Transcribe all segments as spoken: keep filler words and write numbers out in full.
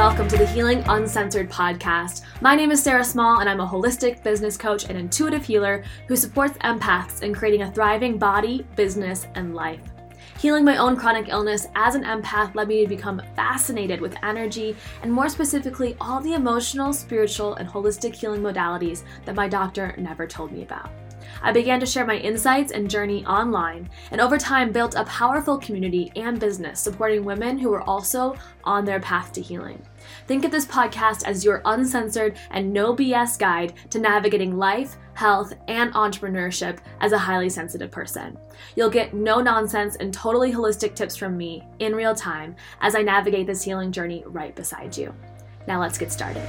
welcome to the Healing Uncensored podcast. My name is Sarah Small, and I'm a holistic business coach and intuitive healer who supports empaths in creating a thriving body, business, and life. Healing my own chronic illness as an empath led me to become fascinated with energy, and more specifically, all the emotional, spiritual, and holistic healing modalities that my doctor never told me about. I began to share my insights and journey online, and over time built a powerful community and business supporting women who are also on their path to healing. Think of this podcast as your uncensored and no B S guide to navigating life, health, and entrepreneurship as a highly sensitive person. You'll get no nonsense and totally holistic tips from me in real time as I navigate this healing journey right beside you. Now let's get started.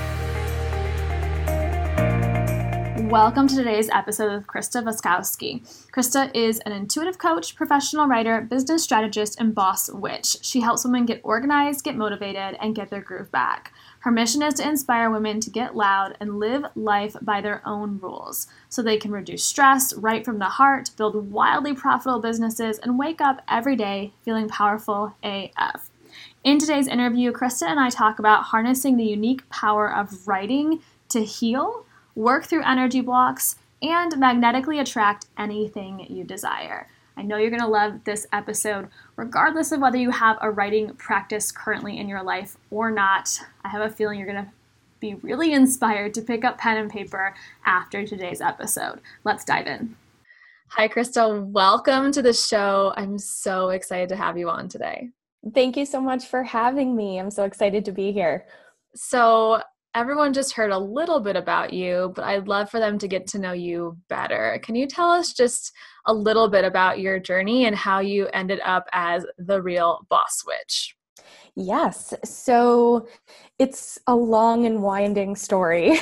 Welcome to today's episode with Krista Vaskowski. Krista is an intuitive coach, professional writer, business strategist, and boss witch. She helps women get organized, get motivated, and get their groove back. Her mission is to inspire women to get loud and live life by their own rules so they can reduce stress, write from the heart, build wildly profitable businesses, and wake up every day feeling powerful A F. In today's interview, Krista and I talk about harnessing the unique power of writing to heal, work through energy blocks, and magnetically attract anything you desire. I know you're going to love this episode, regardless of whether you have a writing practice currently in your life or not. I have a feeling you're going to be really inspired to pick up pen and paper after today's episode. Let's dive in. Hi, Krista. Welcome to the show. I'm so excited to have you on today. Thank you so much for having me. I'm so excited to be here. So, everyone just heard a little bit about you, but I'd love for them to get to know you better. Can you tell us just a little bit about your journey and how you ended up as the real boss witch? Yes. So it's a long and winding story,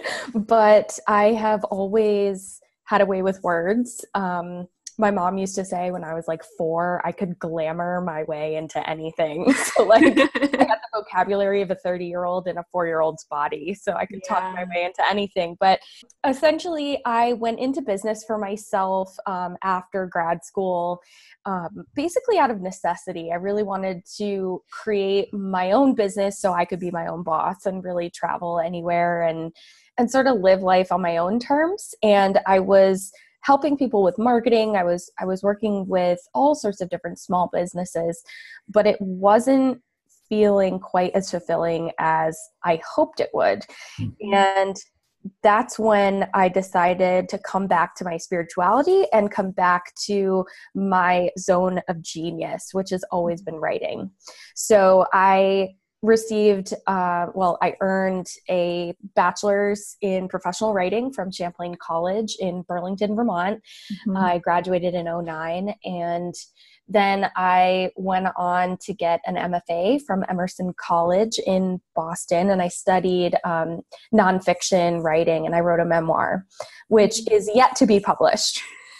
but I have always had a way with words. Um, My mom used to say when I was like four, I could glamour my way into anything. So like I had the vocabulary of a thirty-year-old in a four-year-old's body. So I could yeah. talk my way into anything. But essentially, I went into business for myself um, after grad school, um, basically out of necessity. I really wanted to create my own business so I could be my own boss and really travel anywhere and and sort of live life on my own terms. And I was helping people with marketing. I was I was working with all sorts of different small businesses, but it wasn't feeling quite as fulfilling as I hoped it would. Mm-hmm. And that's when I decided to come back to my spirituality and come back to my zone of genius, which has always been writing. So I received, uh, well, I earned a bachelor's in professional writing from Champlain College in Burlington, Vermont. Mm-hmm. I graduated in oh nine, and then I went on to get an M F A from Emerson College in Boston, and I studied um, nonfiction writing, and I wrote a memoir, which mm-hmm. is yet to be published.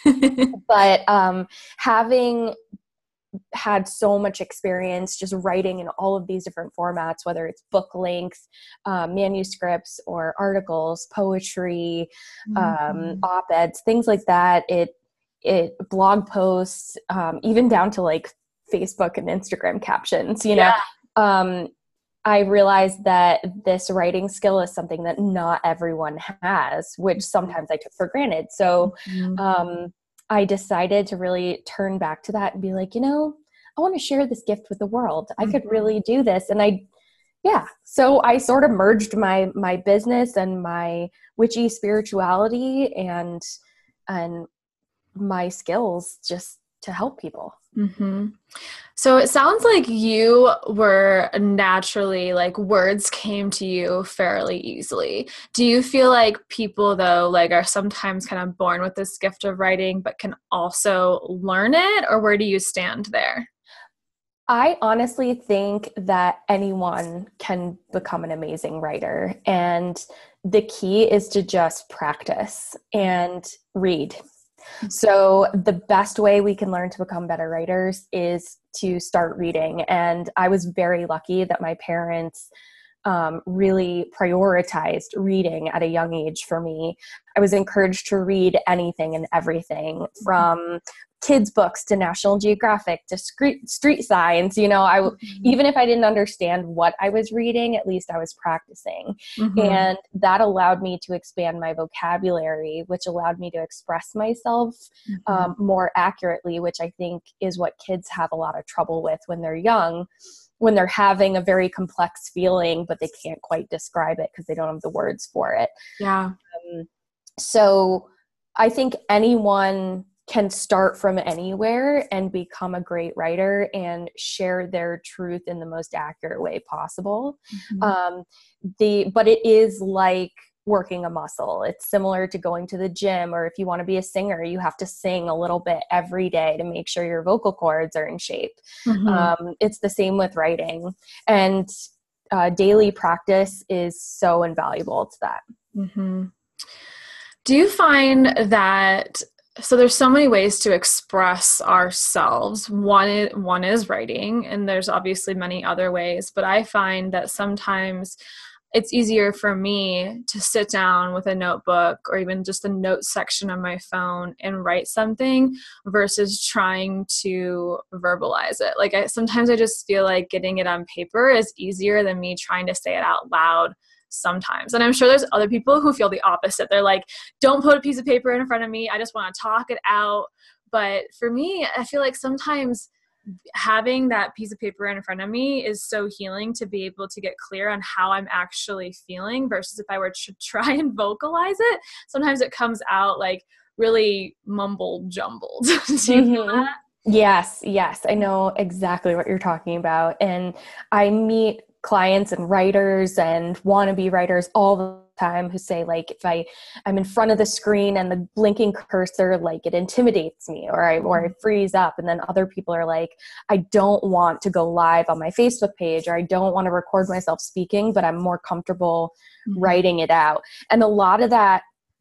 But um, having had so much experience just writing in all of these different formats, whether it's book length, um, manuscripts, or articles, poetry, mm-hmm. um, op-eds, things like that. It, it blog posts, um, even down to like Facebook and Instagram captions, you yeah. know, um, I realized that this writing skill is something that not everyone has, which sometimes I took for granted. So, mm-hmm. um, I decided to really turn back to that and be like, you know, I want to share this gift with the world. I mm-hmm. could really do this. And I, yeah. So I sort of merged my, my business and my witchy spirituality and, and my skills just to help people. Mm-hmm. So it sounds like you were naturally, like words came to you fairly easily. Do you feel like people though, like are sometimes kind of born with this gift of writing, but can also learn it? Or where do you stand there? I honestly think that anyone can become an amazing writer. And the key is to just practice and read. So the best way we can learn to become better writers is to start reading. And I was very lucky that my parents um, really prioritized reading at a young age for me. I was encouraged to read anything and everything, from kids books to National Geographic to street, street science. You know, I, mm-hmm. even if I didn't understand what I was reading, at least I was practicing. Mm-hmm. And that allowed me to expand my vocabulary, which allowed me to express myself mm-hmm. um, more accurately, which I think is what kids have a lot of trouble with when they're young, when they're having a very complex feeling, but they can't quite describe it because they don't have the words for it. Yeah. Um, so I think anyone can start from anywhere and become a great writer and share their truth in the most accurate way possible. Mm-hmm. Um, the, but it is like working a muscle. It's similar to going to the gym, or if you want to be a singer, you have to sing a little bit every day to make sure your vocal cords are in shape. Mm-hmm. Um, it's the same with writing, and uh, daily practice is so invaluable to that. Mm-hmm. Do you find that, so there's so many ways to express ourselves. One is, one is writing, and there's obviously many other ways, but I find that sometimes it's easier for me to sit down with a notebook or even just the notes section on my phone and write something versus trying to verbalize it. Like I, sometimes I just feel like getting it on paper is easier than me trying to say it out loud sometimes. And I'm sure there's other people who feel the opposite. They're like, don't put a piece of paper in front of me. I just want to talk it out. But for me, I feel like sometimes having that piece of paper in front of me is so healing to be able to get clear on how I'm actually feeling versus if I were to try and vocalize it, sometimes it comes out like really mumbled jumbled. Do you mm-hmm. feel that? Yes, yes. I know exactly what you're talking about. And I meet clients and writers and wannabe writers all the time who say, like, if I, I'm in front of the screen and the blinking cursor, like it intimidates me, or I, or I freeze up. And then other people are like, I don't want to go live on my Facebook page, or I don't want to record myself speaking, but I'm more comfortable mm-hmm. writing it out. And a lot of that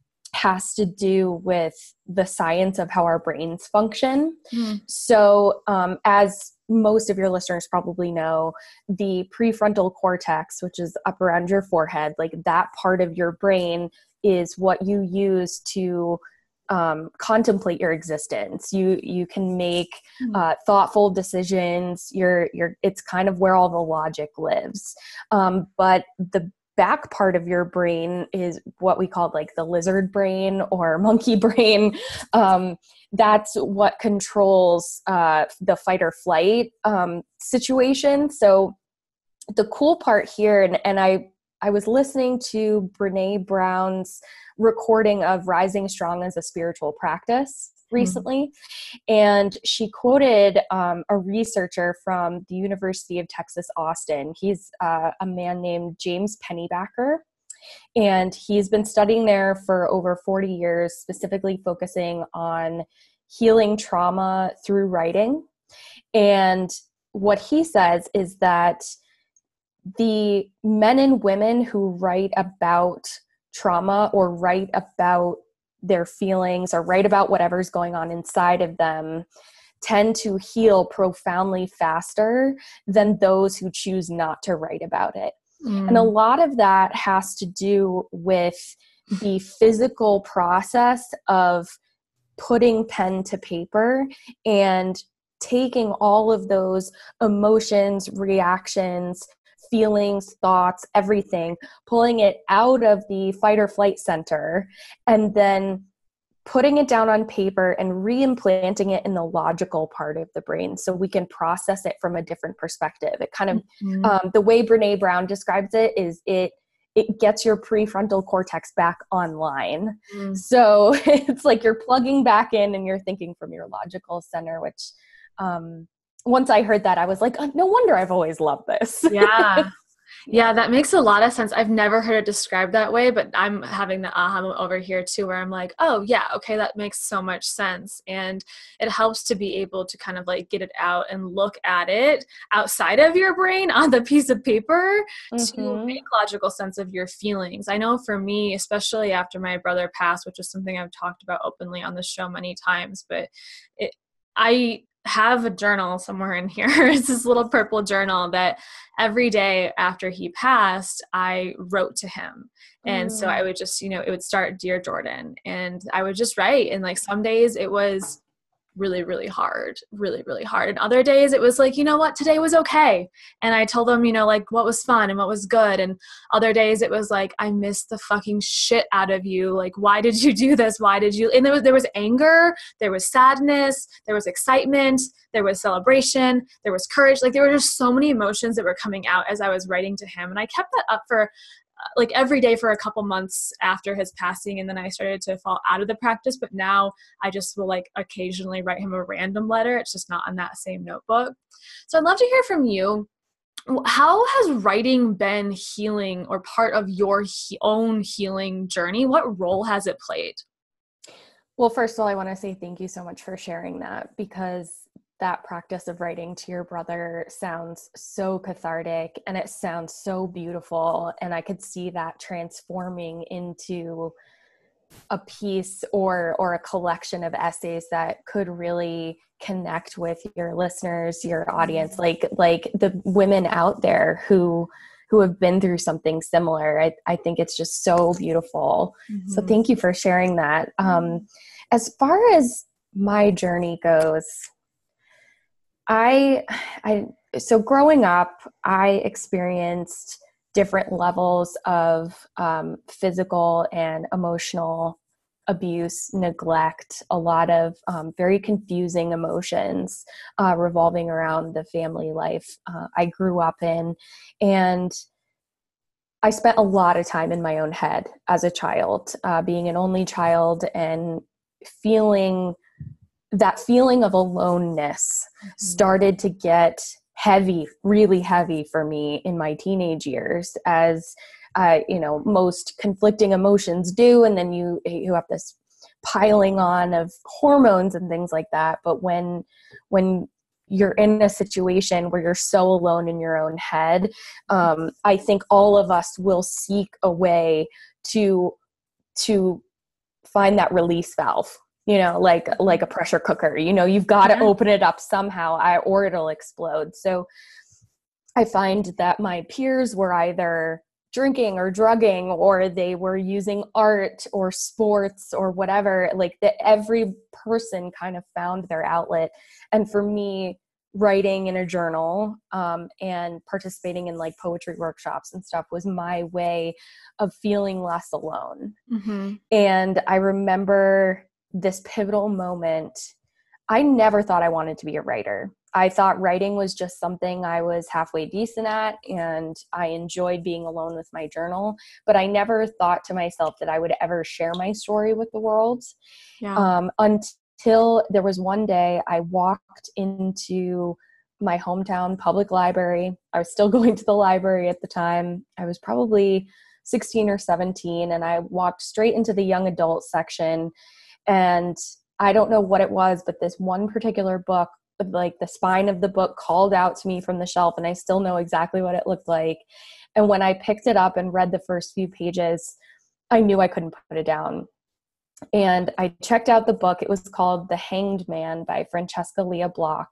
has to do with the science of how our brains function. Mm. So um, as most of your listeners probably know, the prefrontal cortex, which is up around your forehead, like that part of your brain is what you use to um, contemplate your existence. You you can make uh, thoughtful decisions. You're, you're, it's kind of where all the logic lives. Um, but the back part of your brain is what we call like the lizard brain or monkey brain. Um, that's what controls uh, the fight or flight um, situation. So the cool part here, and, and I, I was listening to Brene Brown's recording of Rising Strong as a Spiritual Practice recently. Mm-hmm. And she quoted um, a researcher from the University of Texas, Austin. He's uh, a man named James Pennybacker. And he's been studying there for over forty years, specifically focusing on healing trauma through writing. And what he says is that the men and women who write about trauma or write about their feelings or write about whatever's going on inside of them tend to heal profoundly faster than those who choose not to write about it. Mm. And a lot of that has to do with the physical process of putting pen to paper and taking all of those emotions, reactions, feelings, thoughts, everything, pulling it out of the fight or flight center, and then putting it down on paper and re-implanting it in the logical part of the brain so we can process it from a different perspective. It kind of, mm-hmm. um, the way Brene Brown describes it is it it gets your prefrontal cortex back online. Mm. So it's like you're plugging back in and you're thinking from your logical center, which um, once I heard that, I was like, oh, no wonder I've always loved this. Yeah. Yeah, that makes a lot of sense. I've never heard it described that way, but I'm having the aha moment over here too, where I'm like, oh yeah, okay, that makes so much sense. And it helps to be able to kind of like get it out and look at it outside of your brain on the piece of paper mm-hmm. to make logical sense of your feelings. I know for me, especially after my brother passed, which is something I've talked about openly on the show many times, but it, I have a journal somewhere in here. It's this little purple journal that every day after he passed, I wrote to him. And mm. so I would just, you know, it would start, Dear Jordan, and I would just write. And like some days it was really, really hard, really, really hard. And other days it was like, you know what, today was okay. And I told them, you know, like what was fun and what was good. And other days it was like, I missed the fucking shit out of you. Like, why did you do this? Why did you? And there was, there was anger, there was sadness, there was excitement, there was celebration, there was courage. Like there were just so many emotions that were coming out as I was writing to him. And I kept that up for like every day for a couple months after his passing. And then I started to fall out of the practice, but now I just will like occasionally write him a random letter. It's just not on that same notebook. So I'd love to hear from you. How has writing been healing or part of your he- own healing journey? What role has it played? Well, first of all, I want to say thank you so much for sharing that, because that practice of writing to your brother sounds so cathartic and it sounds so beautiful. And I could see that transforming into a piece or, or a collection of essays that could really connect with your listeners, your audience, like, like the women out there who, who have been through something similar. I, I think it's just so beautiful. Mm-hmm. So thank you for sharing that. Um, as far as my journey goes, I, I, so growing up, I experienced different levels of um, physical and emotional abuse, neglect, a lot of um, very confusing emotions uh, revolving around the family life uh, I grew up in. And I spent a lot of time in my own head as a child, uh, being an only child and feeling that feeling of aloneness mm-hmm. started to get heavy, really heavy for me in my teenage years, as uh, you know, most conflicting emotions do. And then you, you have this piling on of hormones and things like that. But when, when you're in a situation where you're so alone in your own head, um, I think all of us will seek a way to, to find that release valve. You know, like, like a pressure cooker, you know, you've got to yeah. open it up somehow I, or it'll explode. So I find that my peers were either drinking or drugging, or they were using art or sports or whatever, like that every person kind of found their outlet. And for me, writing in a journal um, and participating in like poetry workshops and stuff was my way of feeling less alone. Mm-hmm. And I remember this pivotal moment. I never thought I wanted to be a writer. I thought writing was just something I was halfway decent at, and I enjoyed being alone with my journal, but I never thought to myself that I would ever share my story with the world. Yeah. Um, until there was one day I walked into my hometown public library. I was still going to the library at the time. I was probably sixteen or seventeen, and I walked straight into the young adult section. And I don't know what it was, but this one particular book, like the spine of the book called out to me from the shelf, and I still know exactly what it looked like. And when I picked it up and read the first few pages, I knew I couldn't put it down. And I checked out the book. It was called The Hanged Man by Francesca Lia Block.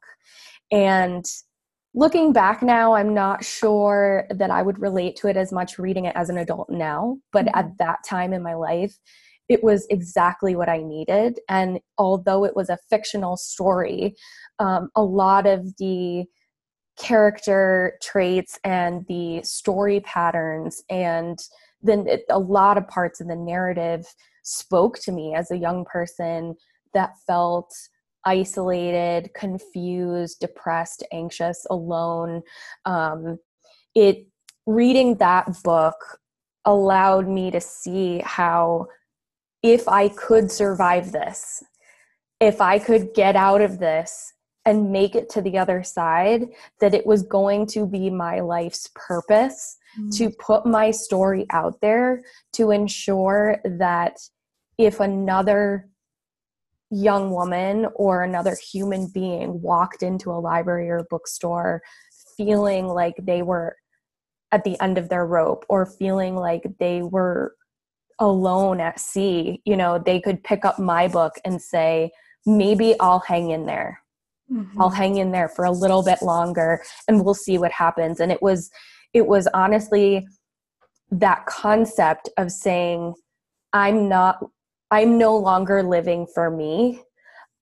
And looking back now, I'm not sure that I would relate to it as much reading it as an adult now, but mm-hmm. at that time in my life, it was exactly what I needed. And although it was a fictional story, um, a lot of the character traits and the story patterns and then it, a lot of parts of the narrative spoke to me as a young person that felt isolated, confused, depressed, anxious, alone. Um, it reading that book allowed me to see how if I could survive this, if I could get out of this and make it to the other side, that it was going to be my life's purpose mm-hmm. to put my story out there to ensure that if another young woman or another human being walked into a library or a bookstore feeling like they were at the end of their rope or feeling like they were alone at sea, you know, they could pick up my book and say, maybe I'll hang in there. Mm-hmm. I'll hang in there for a little bit longer and we'll see what happens. And it was, it was honestly that concept of saying, I'm not, I'm no longer living for me.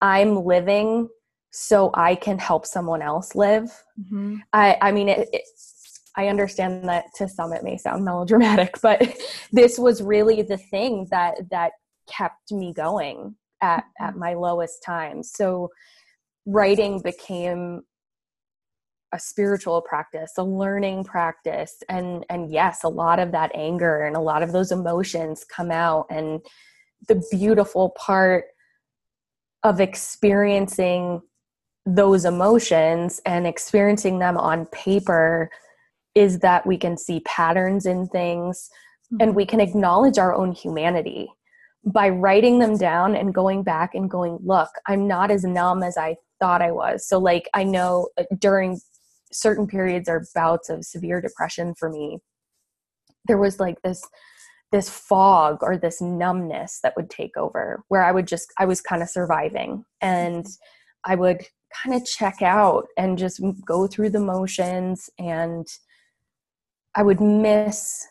I'm living so I can help someone else live. Mm-hmm. I, I mean, it, it, I understand that to some it may sound melodramatic, but this was really the thing that that kept me going at, mm-hmm. at my lowest times. So writing became a spiritual practice, a learning practice. And, and yes, a lot of that anger and a lot of those emotions come out. And the beautiful part of experiencing those emotions and experiencing them on paper is that we can see patterns in things, mm-hmm. and we can acknowledge our own humanity by writing them down and going back and going, look, I'm not as numb as I thought I was. So like, I know during certain periods or bouts of severe depression for me, there was like this, this fog or this numbness that would take over where I would just, I was kind of surviving, and I would kind of check out and just go through the motions, and I would miss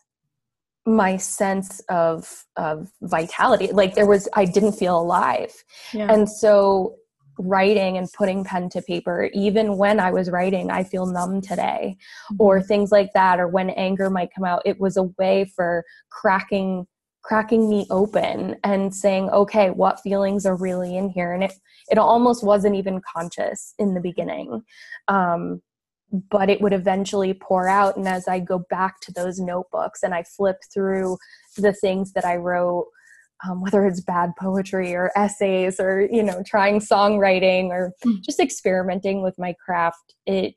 my sense of, of vitality. Like there was, I didn't feel alive. Yeah. And so writing and putting pen to paper, even when I was writing, I feel numb today, mm-hmm. or things like that, or when anger might come out, it was a way for cracking, cracking me open and saying, okay, what feelings are really in here? And it, it almost wasn't even conscious in the beginning. Um, but it would eventually pour out. And as I go back to those notebooks and I flip through the things that I wrote, um, whether it's bad poetry or essays or, you know, trying songwriting or just experimenting with my craft, it,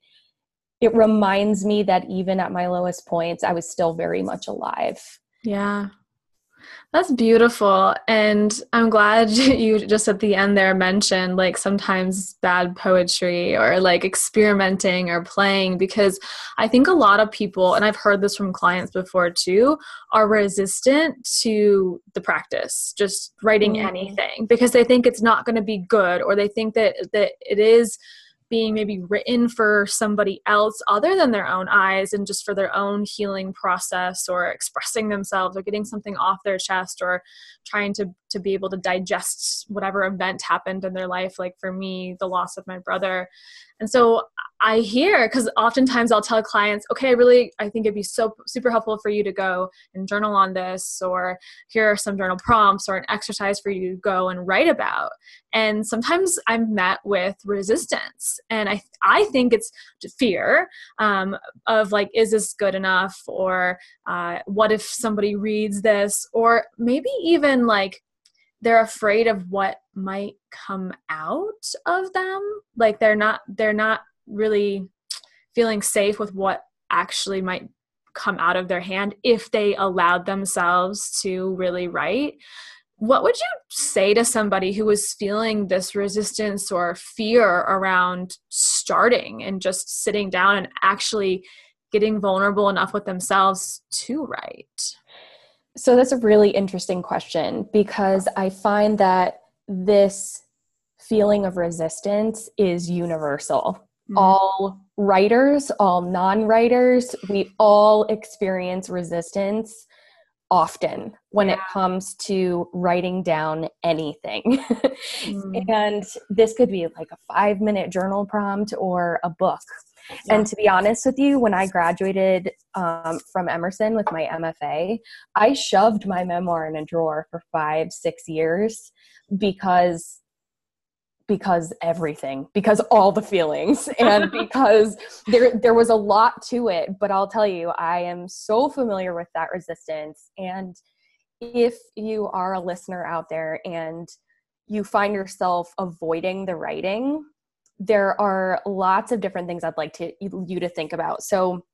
it reminds me that even at my lowest points, I was still very much alive. Yeah. That's beautiful. And I'm glad you just at the end there mentioned like sometimes bad poetry or like experimenting or playing, because I think a lot of people, and I've heard this from clients before too, are resistant to the practice, just writing mm-hmm. anything, because they think it's not going to be good, or they think that, that it is being maybe written for somebody else other than their own eyes and just for their own healing process or expressing themselves or getting something off their chest or trying to, to be able to digest whatever event happened in their life. Like for me, the loss of my brother. And so I hear, because oftentimes I'll tell clients, okay, I really, I think it'd be so super helpful for you to go and journal on this, or here are some journal prompts or an exercise for you to go and write about. And sometimes I'm met with resistance. And I I think it's fear um, of like, is this good enough? Or uh, what if somebody reads this? Or maybe even like, they're afraid of what might come out of them. Like they're not, they're not really feeling safe with what actually might come out of their hand if they allowed themselves to really write. What would you say to somebody who is feeling this resistance or fear around starting and just sitting down and actually getting vulnerable enough with themselves to write? So that's a really interesting question, because I find that this feeling of resistance is universal. Mm. All writers, all non-writers, we all experience resistance often when yeah. it comes to writing down anything. Mm. And this could be like a five minute journal prompt or a book. Yeah. And to be honest with you, when I graduated um, from Emerson with my M F A, I shoved my memoir in a drawer for five, six years because because everything, because all the feelings, and because there there was a lot to it. But I'll tell you, I am so familiar with that resistance. And if you are a listener out there and you find yourself avoiding the writing, there are lots of different things I'd like to you to think about. So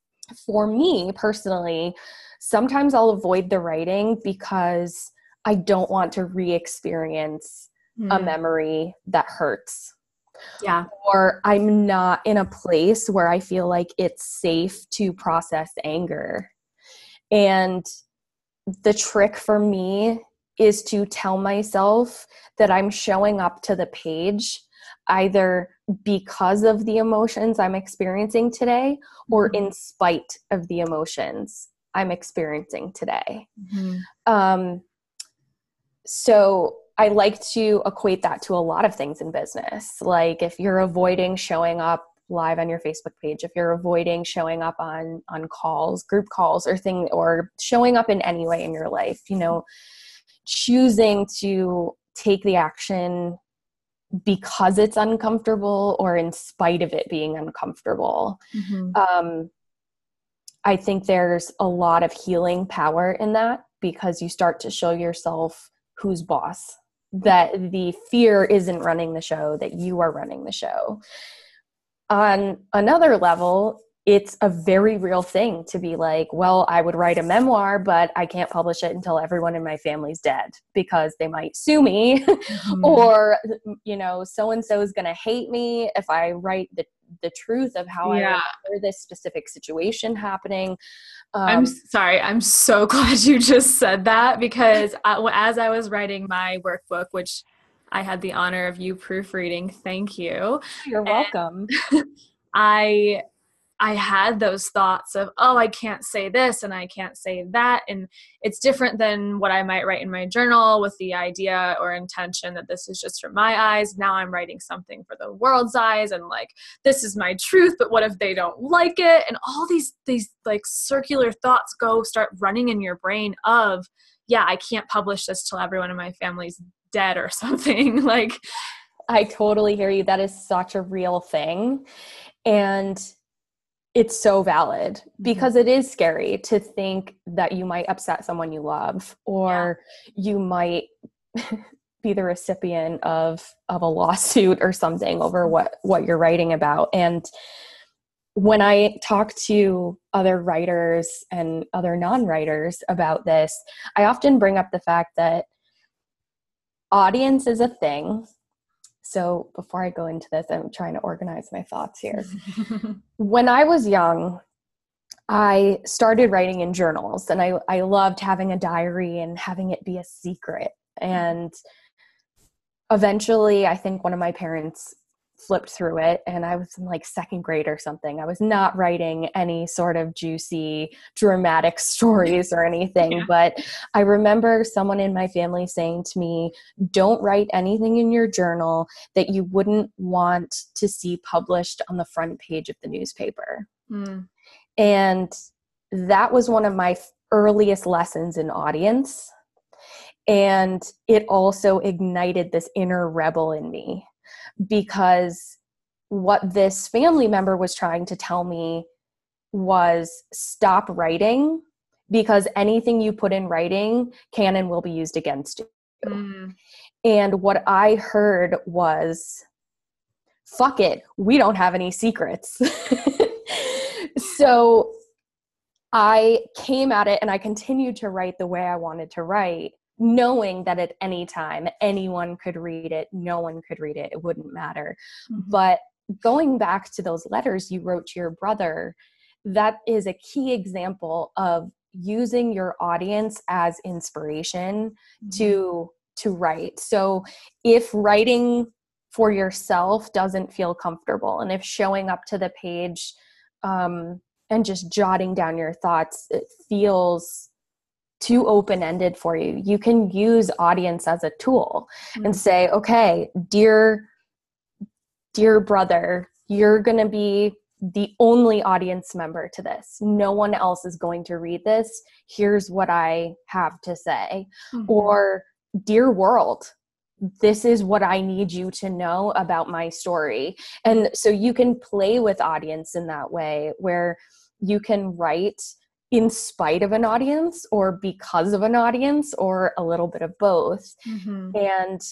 for me personally, sometimes I'll avoid the writing because I don't want to re-experience mm. a memory that hurts. Yeah. Or I'm not in a place where I feel like it's safe to process anger. And the trick for me is to tell myself that I'm showing up to the page either because of the emotions I'm experiencing today or mm-hmm. in spite of the emotions I'm experiencing today. Mm-hmm. Um, so I like to equate that to a lot of things in business. Like if you're avoiding showing up live on your Facebook page, if you're avoiding showing up on, on calls, group calls or thing, or showing up in any way in your life, you know, choosing to take the action because it's uncomfortable or in spite of it being uncomfortable. Mm-hmm. Um, I think there's a lot of healing power in that, because you start to show yourself who's boss, that the fear isn't running the show, that you are running the show. On another level, it's a very real thing to be like, well, I would write a memoir, but I can't publish it until everyone in my family's dead because they might sue me mm-hmm. or, you know, so-and-so is going to hate me if I write the, the truth of how yeah. I remember this specific situation happening. Um, I'm sorry. I'm so glad you just said that, because I, as I was writing my workbook, which I had the honor of you proofreading, thank you. You're welcome. I I had those thoughts of, oh, I can't say this and I can't say that. And it's different than what I might write in my journal with the idea or intention that this is just for my eyes. Now I'm writing something for the world's eyes, and like, this is my truth, but what if they don't like it? And all these, these like circular thoughts go start running in your brain of, yeah, I can't publish this till everyone in my family's dead or something. Like, I totally hear you. That is such a real thing. And it's so valid, because it is scary to think that you might upset someone you love, or yeah. you might be the recipient of, of a lawsuit or something over what, what you're writing about. And when I talk to other writers and other non-writers about this, I often bring up the fact that audience is a thing. So before I go into this, I'm trying to organize my thoughts here. When I was young, I started writing in journals, and I, I loved having a diary and having it be a secret. And eventually, I think one of my parents flipped through it, and I was in like second grade or something. I was not writing any sort of juicy, dramatic stories or anything, yeah. but I remember someone in my family saying to me, don't write anything in your journal that you wouldn't want to see published on the front page of the newspaper. Mm. And that was one of my earliest lessons in audience. And it also ignited this inner rebel in me, because what this family member was trying to tell me was stop writing, because anything you put in writing can and will be used against you. Mm. And what I heard was, fuck it, we don't have any secrets. So I came at it, and I continued to write the way I wanted to write, knowing that at any time anyone could read it, no one could read it, it wouldn't matter. Mm-hmm. But going back to those letters you wrote to your brother, that is a key example of using your audience as inspiration mm-hmm. to to write. So if writing for yourself doesn't feel comfortable, and if showing up to the page um, and just jotting down your thoughts, it feels too open-ended for you, you can use audience as a tool mm-hmm. and say, okay, dear, dear brother, you're going to be the only audience member to this. No one else is going to read this. Here's what I have to say. Mm-hmm. Or, dear world, this is what I need you to know about my story. And so you can play with audience in that way, where you can write in spite of an audience, or because of an audience, or a little bit of both. Mm-hmm. And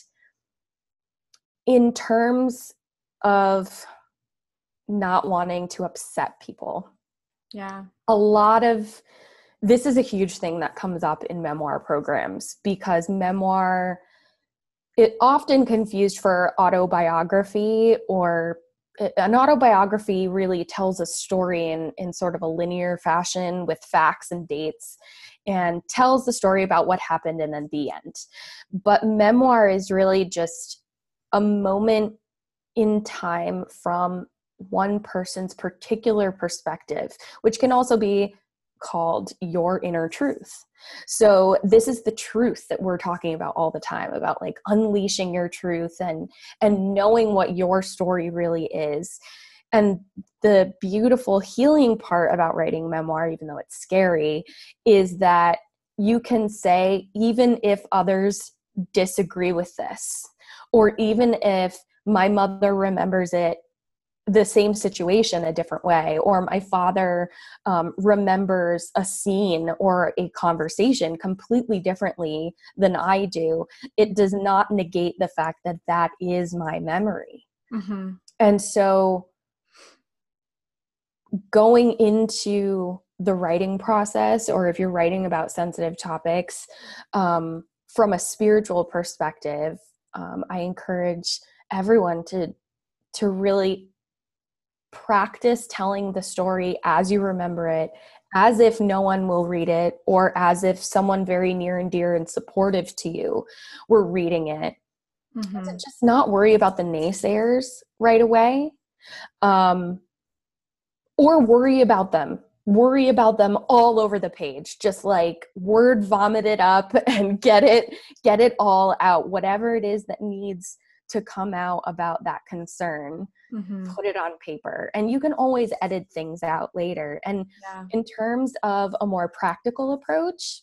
in terms of not wanting to upset people, yeah, a lot of this is a huge thing that comes up in memoir programs, because memoir, it often confused for autobiography, or an autobiography really tells a story in, in sort of a linear fashion with facts and dates, and tells the story about what happened and then the end. But memoir is really just a moment in time from one person's particular perspective, which can also be called Your Inner Truth. So this is the truth that we're talking about all the time, about like unleashing your truth and and knowing what your story really is. And the beautiful healing part about writing memoir, even though it's scary, is that you can say, even if others disagree with this, or even if my mother remembers it, the same situation a different way, or my father um, remembers a scene or a conversation completely differently than I do, it does not negate the fact that that is my memory. Mm-hmm. And so going into the writing process, or if you're writing about sensitive topics, um, from a spiritual perspective, um, I encourage everyone to to really practice telling the story as you remember it, as if no one will read it, or as if someone very near and dear and supportive to you were reading it. Mm-hmm. To just not worry about the naysayers right away, um, or worry about them. Worry about them all over the page. Just like word vomit it up and get it, get it all out. Whatever it is that needs to come out about that concern, mm-hmm. put it on paper. And you can always edit things out later. And yeah. in terms of a more practical approach,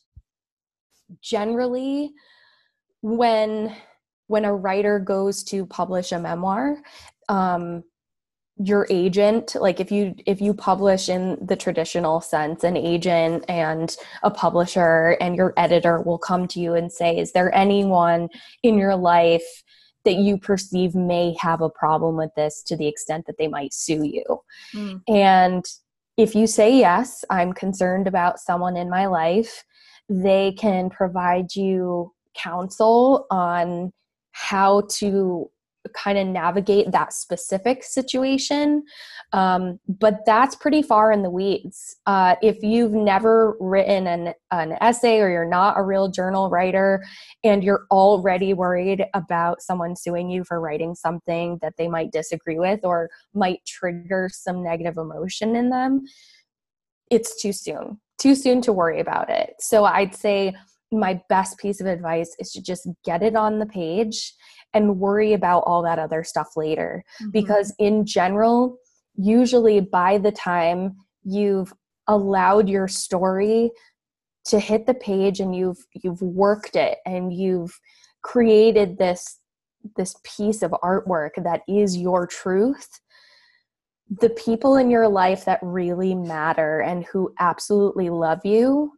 generally when when a writer goes to publish a memoir, um, your agent, like if you if you publish in the traditional sense, an agent and a publisher and your editor will come to you and say, is there anyone in your life that you perceive may have a problem with this to the extent that they might sue you? Mm. And if you say, yes, I'm concerned about someone in my life, they can provide you counsel on how to kind of navigate that specific situation. Um, but that's pretty far in the weeds. Uh, if you've never written an, an essay, or you're not a real journal writer and you're already worried about someone suing you for writing something that they might disagree with or might trigger some negative emotion in them, it's too soon, too soon to worry about it. So I'd say my best piece of advice is to just get it on the page and worry about all that other stuff later. Mm-hmm. Because in general, usually by the time you've allowed your story to hit the page and you've you've worked it and you've created this this piece of artwork that is your truth, the people in your life that really matter and who absolutely love you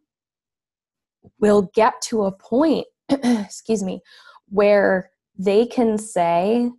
will get to a point, excuse me, where they can say,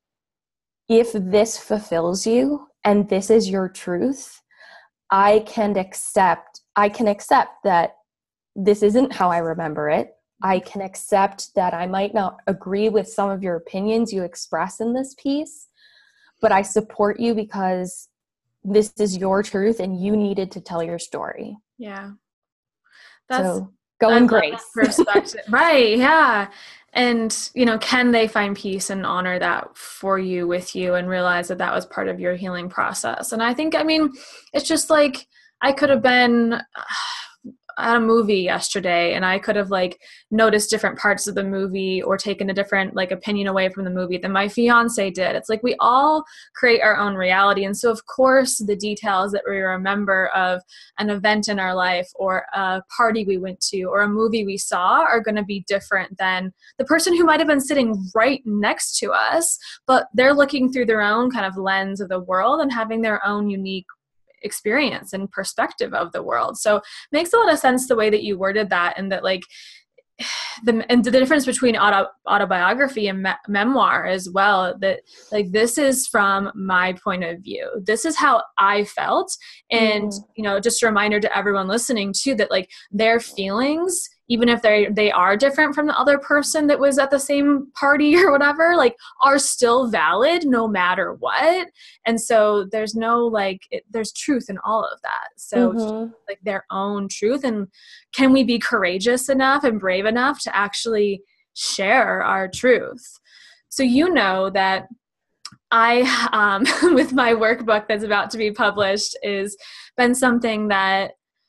if this fulfills you and this is your truth, I can accept, I can accept that this isn't how I remember it. I can accept that I might not agree with some of your opinions you express in this piece, but I support you because this is your truth and you needed to tell your story. Yeah. That's so go in grace. Perspective. Right. Yeah. And, you know, can they find peace and honor that for you, with you, and realize that that was part of your healing process? And I think, I mean, it's just like, I could have been uh, at a movie yesterday and I could have like noticed different parts of the movie or taken a different like opinion away from the movie than my fiance did. It's like we all create our own reality. And so of course the details that we remember of an event in our life or a party we went to or a movie we saw are going to be different than the person who might have been sitting right next to us, but they're looking through their own kind of lens of the world and having their own unique experience and perspective of the world. So it makes a lot of sense the way that you worded that, and that like the and the difference between auto, autobiography and me- memoir as well, that like this is from my point of view, this is how I felt. And mm. you know, just a reminder to everyone listening too, that like their feelings, even if they they are different from the other person that was at the same party or whatever, like are still valid no matter what. And so there's no like it, there's truth in all of that. So mm-hmm. like their own truth. And can we be courageous enough and brave enough to actually share our truth? So you know that I, um, with my workbook that's about to be published, is been something that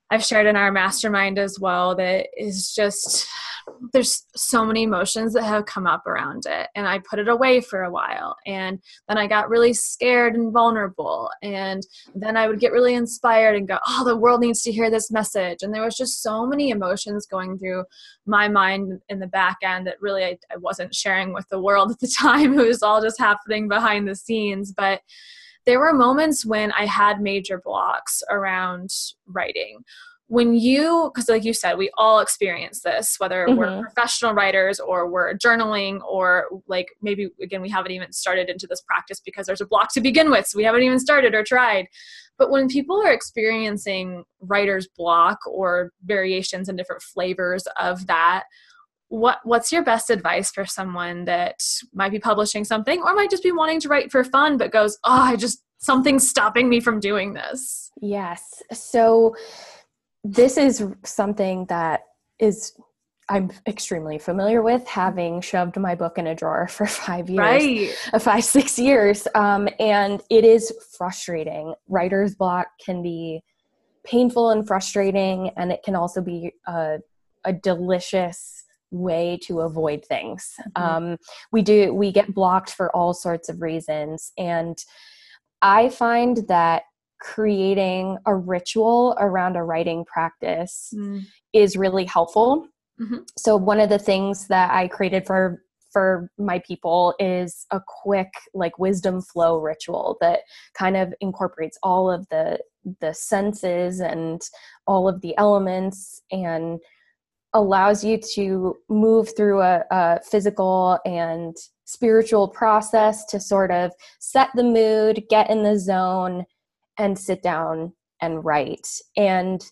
I've shared in our mastermind as well that is just, there's so many emotions that have come up around it. And I put it away for a while. And then I got really scared and vulnerable. And then I would get really inspired and go, oh, the world needs to hear this message. And there was just so many emotions going through my mind in the back end that really I, I wasn't sharing with the world at the time. It was all just happening behind the scenes. But there were moments when I had major blocks around writing. When you, because like you said, we all experience this, whether mm-hmm. we're professional writers or we're journaling, or like maybe, again, we haven't even started into this practice because there's a block to begin with, so we haven't even started or tried. But when people are experiencing writer's block or variations and different flavors of that, what what's your best advice for someone that might be publishing something or might just be wanting to write for fun but goes, oh, I just, something's stopping me from doing this? Yes. So this is something that is, I'm extremely familiar with, having shoved my book in a drawer for five years, right. uh, five, six years. Um, and it is frustrating. Writer's block can be painful and frustrating, and it can also be a, a delicious way to avoid things. Mm-hmm. Um, we do, we get blocked for all sorts of reasons. And I find that creating a ritual around a writing practice mm. is really helpful. Mm-hmm. So one of the things that I created for for my people is a quick like wisdom flow ritual that kind of incorporates all of the the senses and all of the elements and allows you to move through a, a physical and spiritual process to sort of set the mood, get in the zone, and sit down and write. And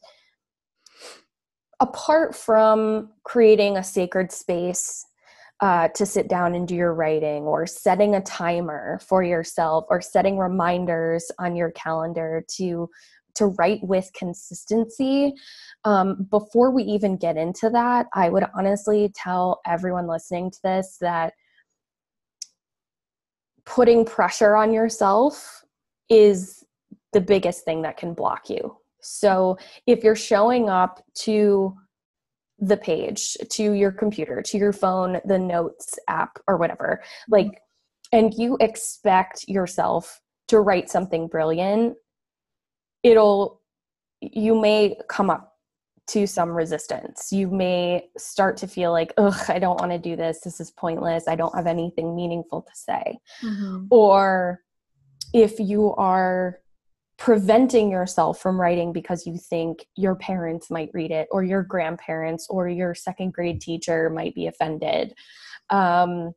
apart from creating a sacred space uh, to sit down and do your writing, or setting a timer for yourself, or setting reminders on your calendar to to write with consistency, um, before we even get into that, I would honestly tell everyone listening to this that putting pressure on yourself is the biggest thing that can block you. So if you're showing up to the page, to your computer, to your phone, the notes app or whatever, like, and you expect yourself to write something brilliant, it'll, you may come up to some resistance. You may start to feel like, ugh, I don't want to do this. This is pointless. I don't have anything meaningful to say. Mm-hmm. Or if you are preventing yourself from writing because you think your parents might read it, or your grandparents, or your second grade teacher might be offended. Um,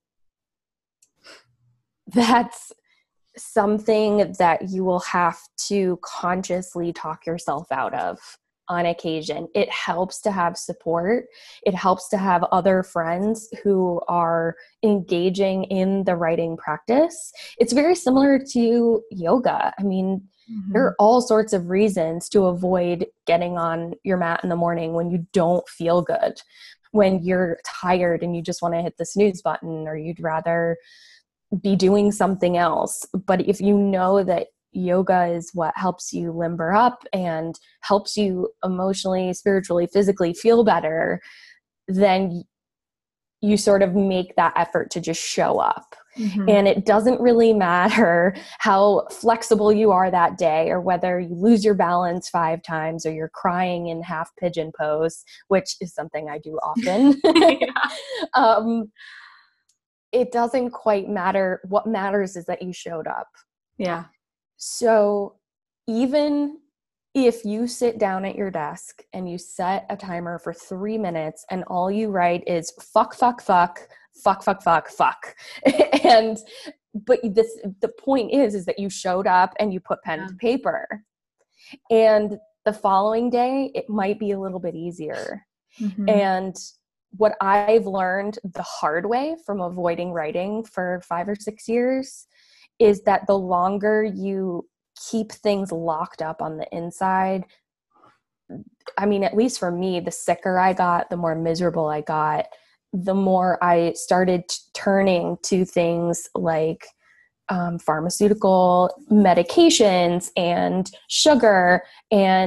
that's something that you will have to consciously talk yourself out of on occasion. It helps to have support. It helps to have other friends who are engaging in the writing practice. It's very similar to yoga. I mean, mm-hmm. there are all sorts of reasons to avoid getting on your mat in the morning when you don't feel good, when you're tired and you just want to hit the snooze button, or you'd rather be doing something else. But if you know that yoga is what helps you limber up and helps you emotionally, spiritually, physically feel better, then you sort of make that effort to just show up. Mm-hmm. And it doesn't really matter how flexible you are that day, or whether you lose your balance five times, or you're crying in half pigeon pose, which is something I do often. um, it doesn't quite matter. What matters is that you showed up. Yeah. So even if you sit down at your desk and you set a timer for three minutes and all you write is fuck, fuck, fuck, fuck, fuck, fuck, fuck. and, but this, the point is, is that you showed up and you put pen yeah. to paper. And the following day, it might be a little bit easier. Mm-hmm. And what I've learned the hard way from avoiding writing for five or six years is that the longer you keep things locked up on the inside, I mean, at least for me, the sicker I got, the more miserable I got, the more I started t- turning to things like um, pharmaceutical medications and sugar and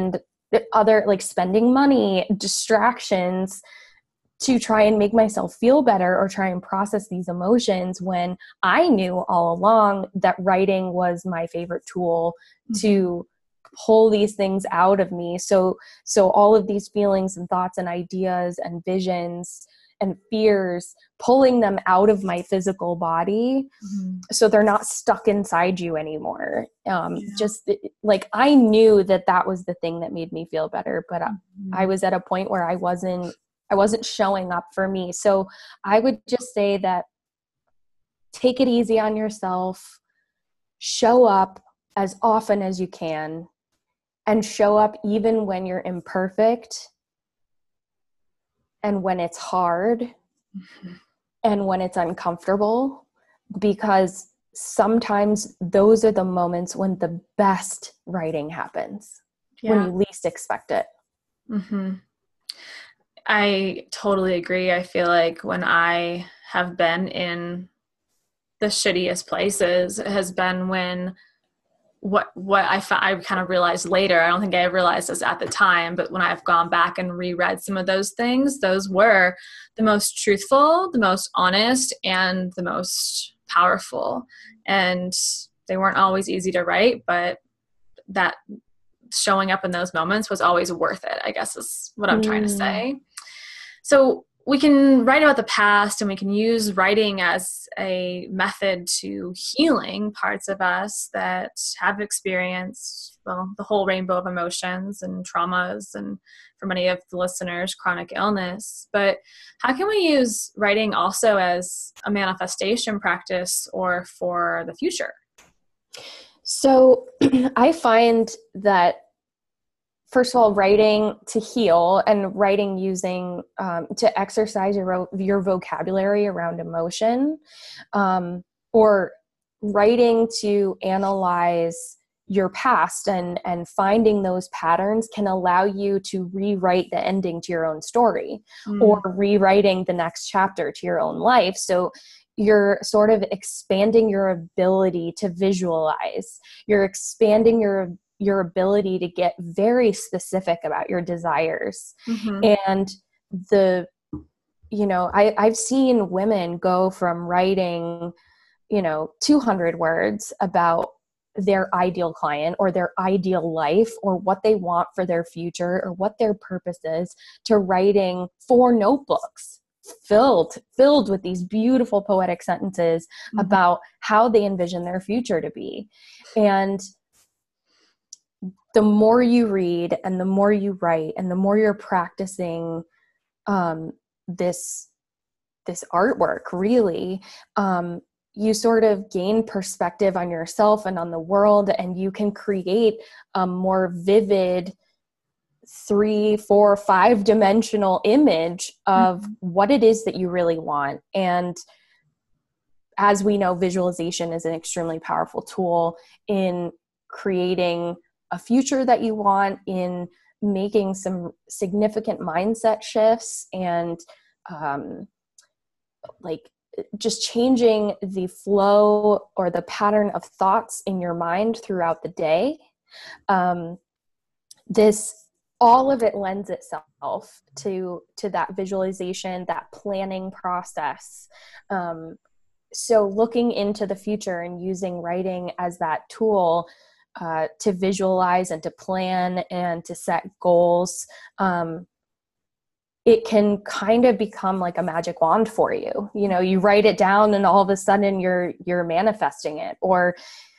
other, like spending money, distractions to try and make myself feel better or try and process these emotions, when I knew all along that writing was my favorite tool mm-hmm. to pull these things out of me. So, so all of these feelings and thoughts and ideas and visions and fears, pulling them out of my physical body mm-hmm. so they're not stuck inside you anymore. Um, yeah. Just like, I knew that that was the thing that made me feel better, but mm-hmm. I, I was at a point where I wasn't, I wasn't showing up for me. So I would just say that take it easy on yourself, show up as often as you can, and show up even when you're imperfect and when it's hard mm-hmm. and when it's uncomfortable, because sometimes those are the moments when the best writing happens, yeah. when you least expect it. Mm-hmm. I totally agree. I feel like when I have been in the shittiest places, it has been when what what I found, I kind of realized later, I don't think I realized this at the time, but when I've gone back and reread some of those things, those were the most truthful, the most honest, and the most powerful. And they weren't always easy to write, but that showing up in those moments was always worth it, I guess is what I'm mm. trying to say. So we can write about the past, and we can use writing as a method to healing parts of us that have experienced, well, the whole rainbow of emotions and traumas, and for many of the listeners, chronic illness. But how can we use writing also as a manifestation practice or for the future? So I find that, first of all, writing to heal and writing using um, to exercise your your vocabulary around emotion, um, or writing to analyze your past and and finding those patterns can allow you to rewrite the ending to your own story mm. or rewriting the next chapter to your own life. So you're sort of expanding your ability to visualize. You're expanding your your ability to get very specific about your desires. Mm-hmm. And the, you know, I, I've seen women go from writing, you know, two hundred words about their ideal client or their ideal life or what they want for their future or what their purpose is, to writing four notebooks filled, filled with these beautiful poetic sentences mm-hmm. about how they envision their future to be. And the more you read and the more you write and the more you're practicing um, this, this artwork, really, um, you sort of gain perspective on yourself and on the world, and you can create a more vivid three, four, five dimensional image of mm-hmm. what it is that you really want. And as we know, visualization is an extremely powerful tool in creating a future that you want, in making some significant mindset shifts, and um, like just changing the flow or the pattern of thoughts in your mind throughout the day. Um, this, all of it lends itself to, to that visualization, that planning process. Um, so looking into the future and using writing as that tool Uh, to visualize and to plan and to set goals, um, it can kind of become like a magic wand for you. You know, you write it down and all of a sudden you're, you're manifesting it. Or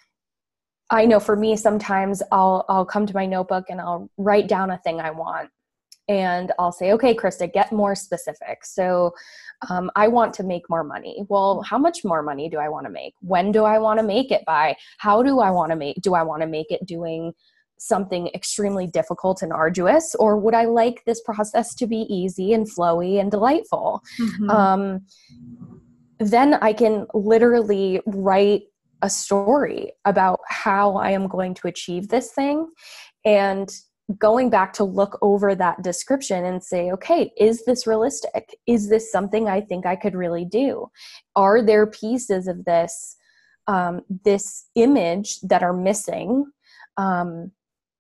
I know for me, sometimes I'll, I'll come to my notebook and I'll write down a thing I want, and I'll say, okay, Krista, get more specific. So um, I want to make more money. Well, how much more money do I want to make? When do I want to make it by? How do I want to make, do I want to make it doing something extremely difficult and arduous? Or would I like this process to be easy and flowy and delightful? Mm-hmm. Um, then I can literally write a story about how I am going to achieve this thing. And going back to look over that description and say, okay, is this realistic? Is this something I think I could really do? Are there pieces of this, um, this image that are missing? Um,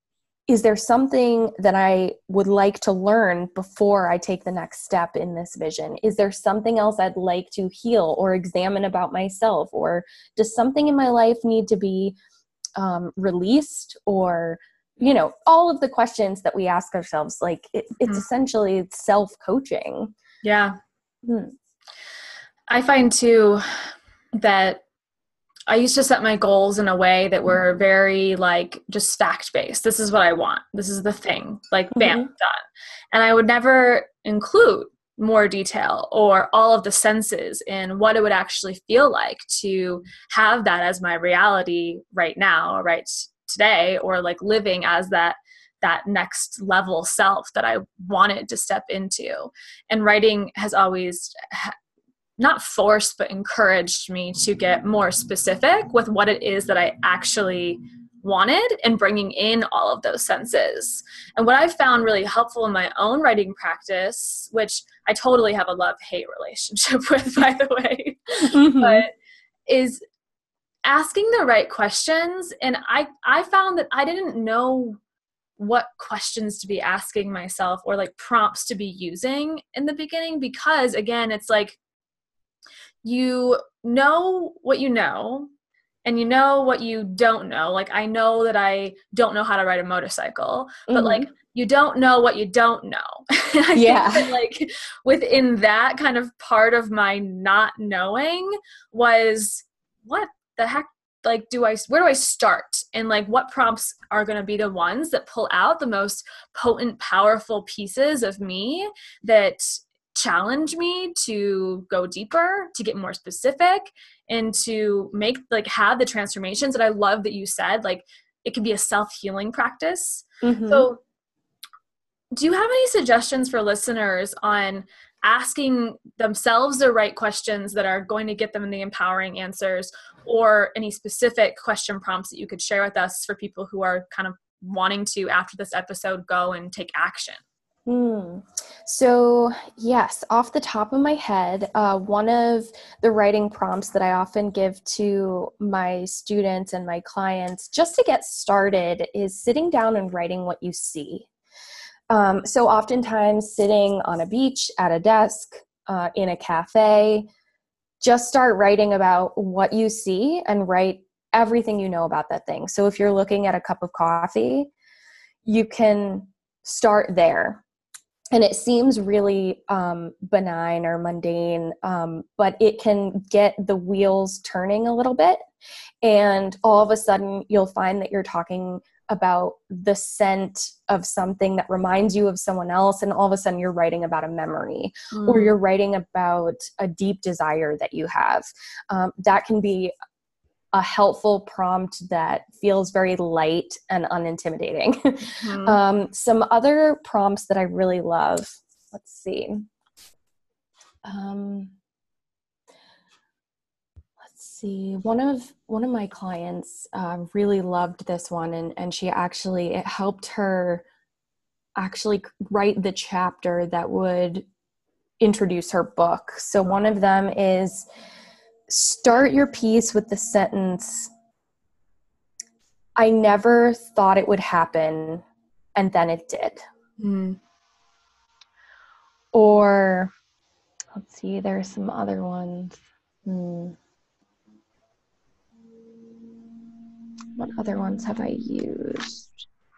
is there something that I would like to learn before I take the next step in this vision? Is there something else I'd like to heal or examine about myself? Or does something in my life need to be um, released? Or, you know, all of the questions that we ask ourselves, like it, it's mm-hmm. essentially self-coaching. Yeah. Hmm. I find too that I used to set my goals in a way that were very like just fact-based. This is what I want. This is the thing. Like, bam, mm-hmm. done. And I would never include more detail or all of the senses in what it would actually feel like to have that as my reality right now, or right today, or like living as that that next level self that I wanted to step into. And writing has always ha- not forced, but encouraged me to get more specific with what it is that I actually wanted and bringing in all of those senses. And what I've found really helpful in my own writing practice, which I totally have a love-hate relationship with, by the way, mm-hmm. but is asking the right questions. And I, I found that I didn't know what questions to be asking myself or like prompts to be using in the beginning, because again, it's like, you know what you know, and you know what you don't know. Like, I know that I don't know how to ride a motorcycle, but mm-hmm. like, you don't know what you don't know. I yeah. think that, like, within that kind of part of my not knowing was, what the heck, like, do I, where do I start? And like, what prompts are going to be the ones that pull out the most potent, powerful pieces of me that challenge me to go deeper, to get more specific, and to make, like, have the transformations that I love that you said, like, it can be a self-healing practice. Mm-hmm. So do you have any suggestions for listeners on asking themselves the right questions that are going to get them the empowering answers, or any specific question prompts that you could share with us for people who are kind of wanting to, after this episode, go and take action? Hmm. So yes, off the top of my head, uh, one of the writing prompts that I often give to my students and my clients just to get started is sitting down and writing what you see. Um, so oftentimes sitting on a beach, at a desk, uh, in a cafe, just start writing about what you see and write everything you know about that thing. So if you're looking at a cup of coffee, you can start there. And it seems really um, benign or mundane, um, but it can get the wheels turning a little bit. And all of a sudden, you'll find that you're talking about the scent of something that reminds you of someone else. And all of a sudden, you're writing about a memory, mm. or you're writing about a deep desire that you have. Um, that can be a helpful prompt that feels very light and unintimidating. Mm-hmm. um, some other prompts that I really love. Let's see. Um, let's see. One of one of my clients uh, really loved this one, and and she actually it helped her actually write the chapter that would introduce her book. So one of them is, start your piece with the sentence, "I never thought it would happen, and then it did." Mm. Or, let's see, there are some other ones. Hmm. What other ones have I used?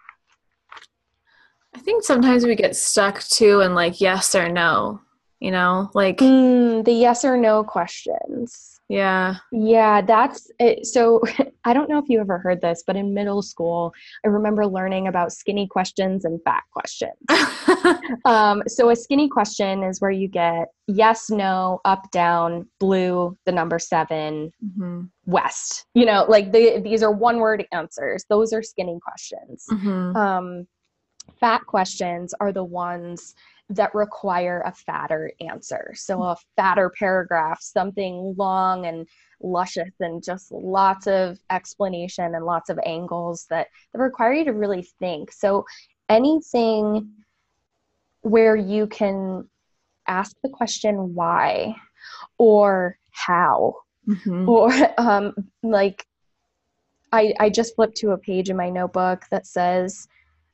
I think sometimes we get stuck too in like yes or no, you know, like mm, the yes or no questions. Yeah. Yeah, that's it. So I don't know if you ever heard this, but in middle school, I remember learning about skinny questions and fat questions. um, so a skinny question is where you get yes, no, up, down, blue, the number seven, mm-hmm. west. You know, like the, these are one word answers. Those are skinny questions. Mm-hmm. Um, fat questions are the ones that require a fatter answer. So a fatter paragraph, something long and luscious and just lots of explanation and lots of angles that, that require you to really think. So anything where you can ask the question why or how, mm-hmm. or um, like I, I just flipped to a page in my notebook that says,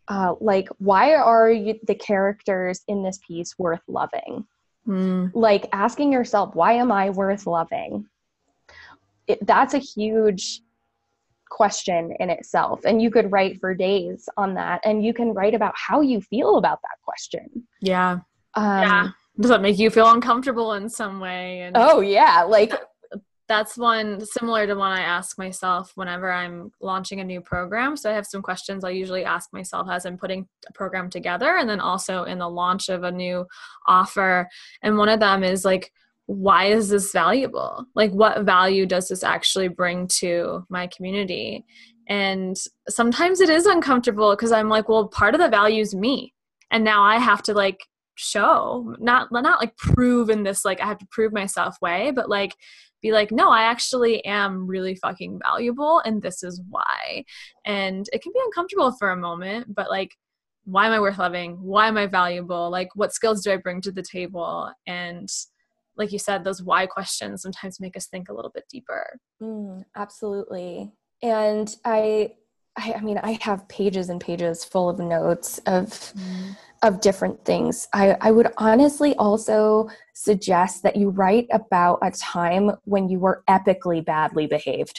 uh, like, why are you, the characters in this piece worth loving? Mm. Like asking yourself, why am I worth loving? It, that's a huge question in itself. And you could write for days on that. And you can write about how you feel about that question. Yeah. Um, yeah. Does that make you feel uncomfortable in some way? And oh yeah. Like that's one similar to one I ask myself whenever I'm launching a new program. So I have some questions I usually ask myself as I'm putting a program together, and then also in the launch of a new offer. And one of them is like, why is this valuable? Like, what value does this actually bring to my community? And sometimes it is uncomfortable because I'm like, well, part of the value is me. And now I have to like show, not, not like prove in this, like I have to prove myself way, but like be like, no, I actually am really fucking valuable and this is why. And it can be uncomfortable for a moment, but like, why am I worth loving? Why am I valuable? Like, what skills do I bring to the table? And like you said, those why questions sometimes make us think a little bit deeper. Mm, absolutely. And I, I, I mean, I have pages and pages full of notes of, mm. of different things. I, I would honestly also suggest that you write about a time when you were epically badly behaved.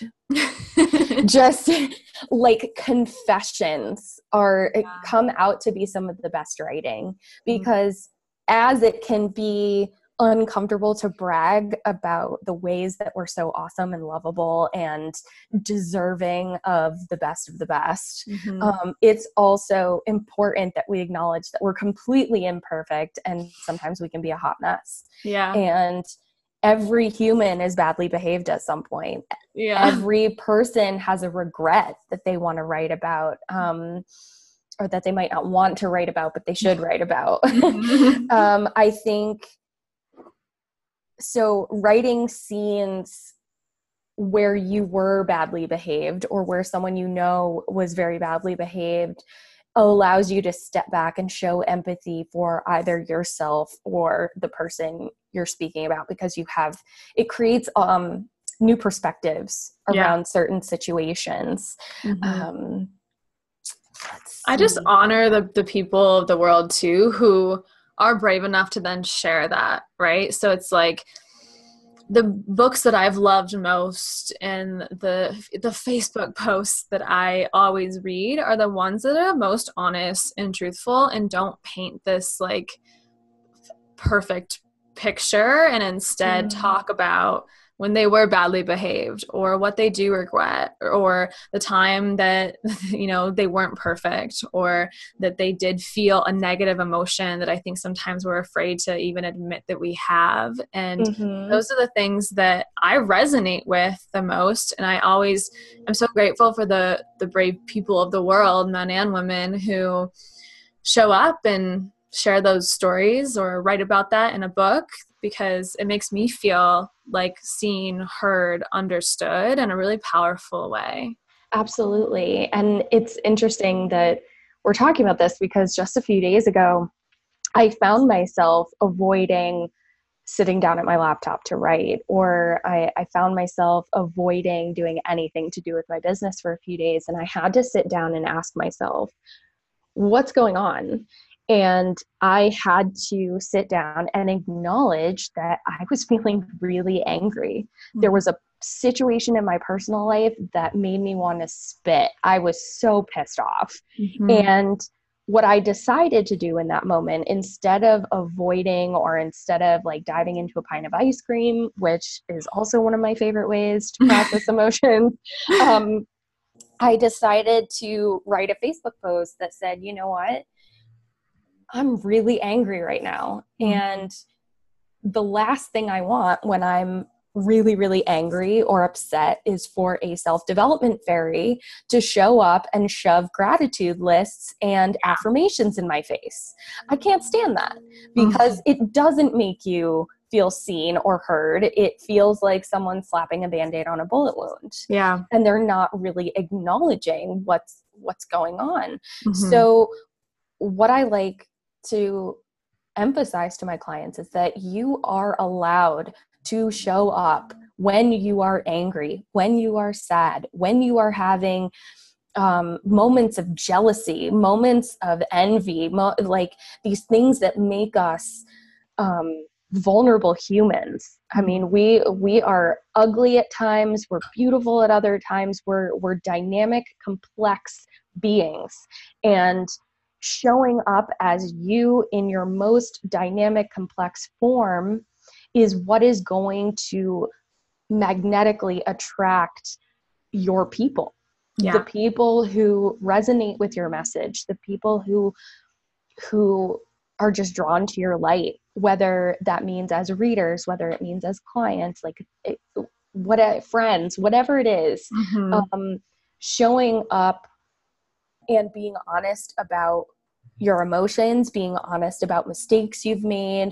Just like confessions are, yeah. come out to be some of the best writing, because mm. as it can be uncomfortable to brag about the ways that we're so awesome and lovable and deserving of the best of the best. Mm-hmm. Um, it's also important that we acknowledge that we're completely imperfect and sometimes we can be a hot mess. Yeah. And every human is badly behaved at some point. Yeah. Every person has a regret that they want to write about, um, or that they might not want to write about, but they should write about. um, I think So writing scenes where you were badly behaved or where someone you know was very badly behaved allows you to step back and show empathy for either yourself or the person you're speaking about, because you have, it creates um, new perspectives around yeah. certain situations. Mm-hmm. Um, I just honor the, the people of the world too, who are brave enough to then share that, right? So it's like the books that I've loved most and the the Facebook posts that I always read are the ones that are most honest and truthful and don't paint this like perfect picture, and instead mm. talk about when they were badly behaved or what they do regret, or the time that, you know, they weren't perfect, or that they did feel a negative emotion that I think sometimes we're afraid to even admit that we have. And mm-hmm. those are the things that I resonate with the most. And I always am so grateful for the, the brave people of the world, men and women, who show up and share those stories or write about that in a book, because it makes me feel like seen, heard, understood in a really powerful way. Absolutely. And it's interesting that we're talking about this because just a few days ago, I found myself avoiding sitting down at my laptop to write, or I, I found myself avoiding doing anything to do with my business for a few days. And I had to sit down and ask myself, what's going on? And I had to sit down and acknowledge that I was feeling really angry. Mm-hmm. There was a situation in my personal life that made me want to spit. I was so pissed off. Mm-hmm. And what I decided to do in that moment, instead of avoiding or instead of like diving into a pint of ice cream, which is also one of my favorite ways to process emotions, um, I decided to write a Facebook post that said, you know what? I'm really angry right now. Mm-hmm. And the last thing I want when I'm really, really angry or upset is for a self-development fairy to show up and shove gratitude lists and affirmations in my face. I can't stand that because mm-hmm. it doesn't make you feel seen or heard. It feels like someone slapping a Band-Aid on a bullet wound. Yeah. And they're not really acknowledging what's, what's going on. Mm-hmm. So what I like to emphasize to my clients is that you are allowed to show up when you are angry, when you are sad, when you are having um, moments of jealousy, moments of envy, mo- like these things that make us um, vulnerable humans. I mean, we we are ugly at times, we're beautiful at other times, we're we're dynamic, complex beings. And showing up as you in your most dynamic, complex form is what is going to magnetically attract your people. Yeah. The people who resonate with your message, the people who who are just drawn to your light, whether that means as readers, whether it means as clients, like it, what friends, whatever it is, mm-hmm. um, showing up and being honest about your emotions, being honest about mistakes you've made,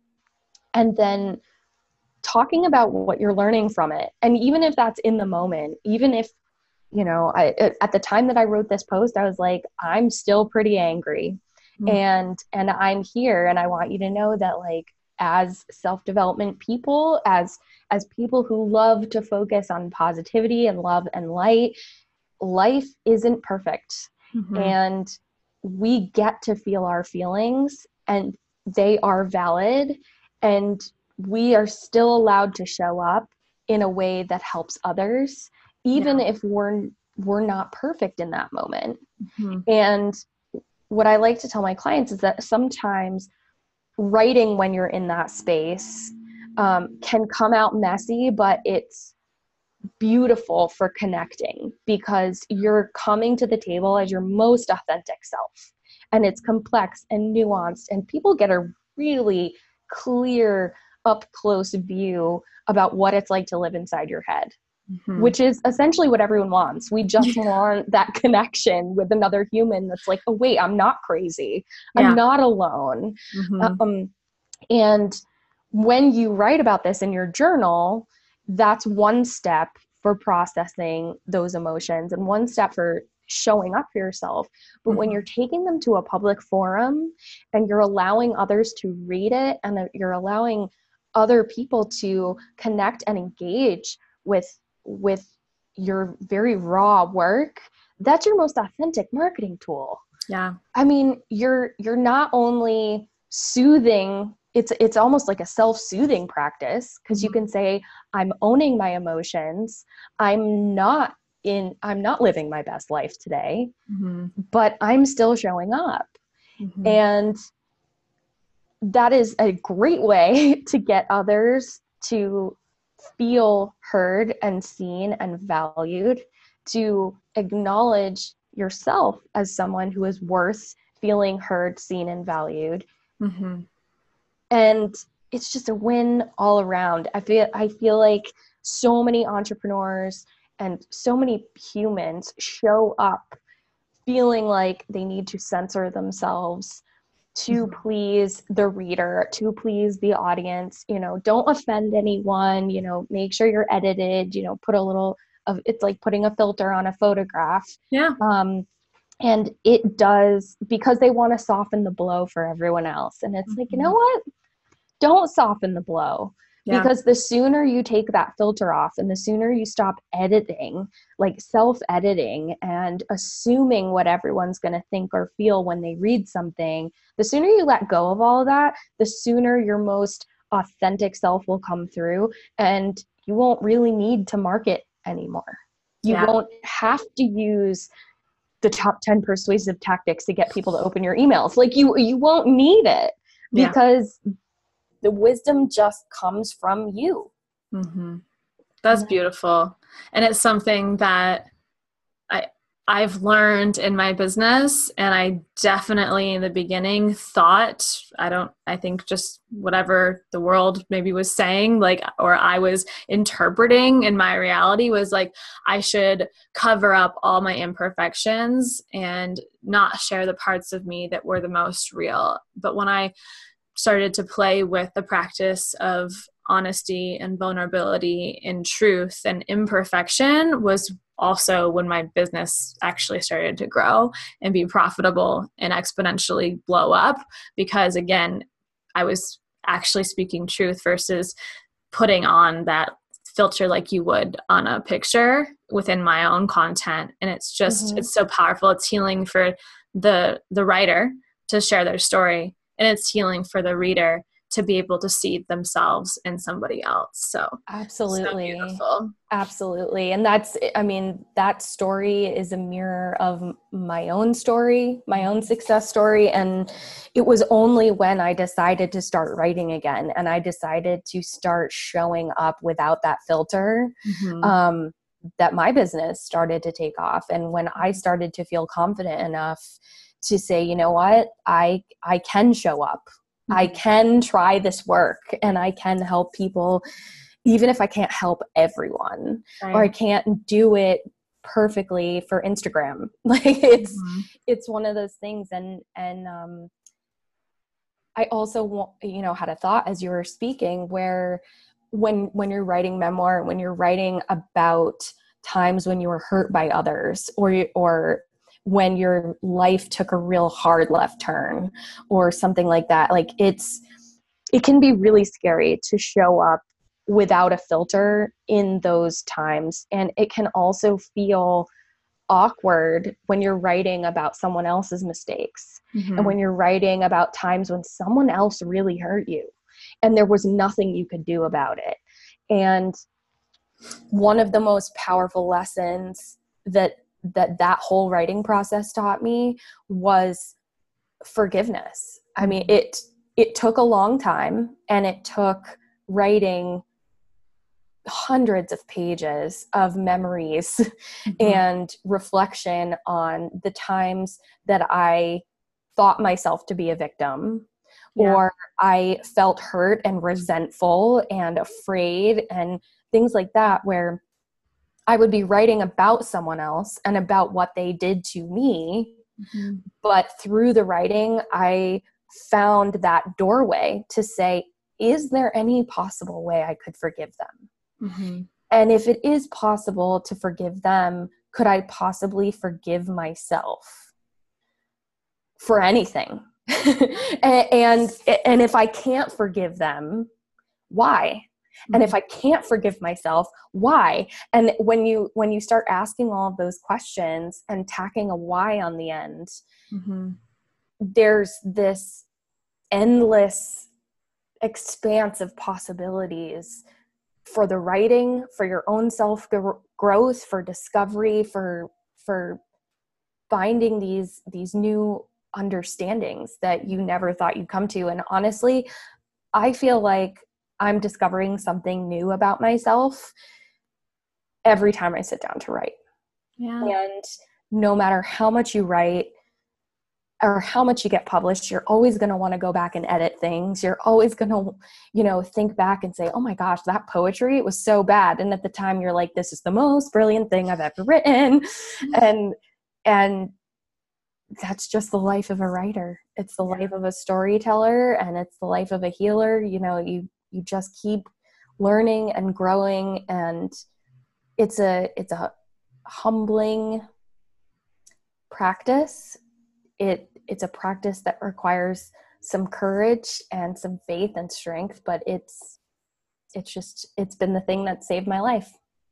and then talking about what you're learning from it. And even if that's in the moment, even if, you know, I, at the time that I wrote this post, I was like, I'm still pretty angry. Mm-hmm. And, and I'm here, and I want you to know that, like, as self-development people, as, as people who love to focus on positivity and love and light, life isn't perfect. Mm-hmm. And we get to feel our feelings, and they are valid, and we are still allowed to show up in a way that helps others, even yeah. if we're we're not perfect in that moment. Mm-hmm. And what I like to tell my clients is that sometimes writing when you're in that space um, can come out messy, but it's beautiful for connecting, because you're coming to the table as your most authentic self, and it's complex and nuanced, and people get a really clear, up close view about what it's like to live inside your head, mm-hmm. which is essentially what everyone wants. We just want that connection with another human that's like, oh wait, I'm not crazy. Yeah. I'm not alone. Mm-hmm. Um, and when you write about this in your journal, that's one step for processing those emotions and one step for showing up for yourself. But mm-hmm. when you're taking them to a public forum and you're allowing others to read it, and you're allowing other people to connect and engage with, with your very raw work, that's your most authentic marketing tool. Yeah. I mean, you're, you're not only soothing, it's, it's almost like a self-soothing practice, because you can say, I'm owning my emotions. I'm not in, I'm not living my best life today, mm-hmm. but I'm still showing up. Mm-hmm. And that is a great way to get others to feel heard and seen and valued, to acknowledge yourself as someone who is worth feeling heard, seen, and valued. Mm-hmm. And it's just a win all around. I feel, I feel like so many entrepreneurs and so many humans show up feeling like they need to censor themselves to mm-hmm. please the reader, to please the audience. You know, don't offend anyone, you know, make sure you're edited, you know, put a little of, it's like putting a filter on a photograph. Yeah. Um, and it does, because they want to soften the blow for everyone else. And it's mm-hmm. like, you know what? Don't soften the blow. Yeah. Because the sooner you take that filter off, and the sooner you stop editing, like self-editing and assuming what everyone's going to think or feel when they read something, the sooner you let go of all of that, the sooner your most authentic self will come through, and you won't really need to market anymore. You yeah. won't have to use the top ten persuasive tactics to get people to open your emails. Like you, you won't need it, because yeah. the wisdom just comes from you. Mm-hmm. That's beautiful. And it's something that I, I've learned in my business, and I definitely in the beginning thought, I don't, I think just whatever the world maybe was saying, like, or I was interpreting in my reality was like, I should cover up all my imperfections and not share the parts of me that were the most real. But when I started to play with the practice of honesty and vulnerability and truth and imperfection was also when my business actually started to grow and be profitable and exponentially blow up, because again, I was actually speaking truth versus putting on that filter like you would on a picture within my own content. And it's just, Mm-hmm. it's so powerful. It's healing for the, the writer to share their story, and it's healing for the reader to be able to see themselves in somebody else. So absolutely. So beautiful. Absolutely. And that's, I mean, that story is a mirror of my own story, my own success story. And it was only when I decided to start writing again and I decided to start showing up without that filter, Mm-hmm. um, that my business started to take off. And when I started to feel confident enough to say, you know what, I, I can show up. Mm-hmm. I can try this work and I can help people, even if I can't help everyone, right, or I can't do it perfectly for Instagram. Like it's, mm-hmm. it's one of those things. And, and, um, I also want, you know, had a thought as you were speaking where when, when you're writing memoir, when you're writing about times when you were hurt by others or, or when your life took a real hard left turn or something like that, like it's, it can be really scary to show up without a filter in those times. And it can also feel awkward when you're writing about someone else's mistakes, mm-hmm. and when you're writing about times when someone else really hurt you and there was nothing you could do about it. And one of the most powerful lessons that that that whole writing process taught me was forgiveness. Mm-hmm. I mean, it it took a long time, and it took writing hundreds of pages of memories, mm-hmm. and reflection on the times that I thought myself to be a victim, yeah. or I felt hurt and resentful and afraid and things like that, where I would be writing about someone else and about what they did to me. Mm-hmm. But through the writing, I found that doorway to say, is there any possible way I could forgive them? Mm-hmm. And if it is possible to forgive them, could I possibly forgive myself for anything? and, and and if I can't forgive them, why? Mm-hmm. And if I can't forgive myself, why? And when you when you start asking all of those questions and tacking a why on the end, mm-hmm. there's this endless expanse of possibilities for the writing, for your own self growth, for discovery, for for finding these these new understandings that you never thought you'd come to. And honestly, I feel like I'm discovering something new about myself every time I sit down to write. Yeah. And no matter how much you write or how much you get published, you're always going to want to go back and edit things. You're always going to, you know, think back and say, oh my gosh, that poetry, it was so bad. And at the time you're like, this is the most brilliant thing I've ever written. And, and that's just the life of a writer. It's the life of a storyteller, and it's the life of a healer. You know, you, you just keep learning and growing, and it's a, it's a humbling practice. It it's a practice that requires some courage and some faith and strength, but it's it's just it's been the thing that saved my life.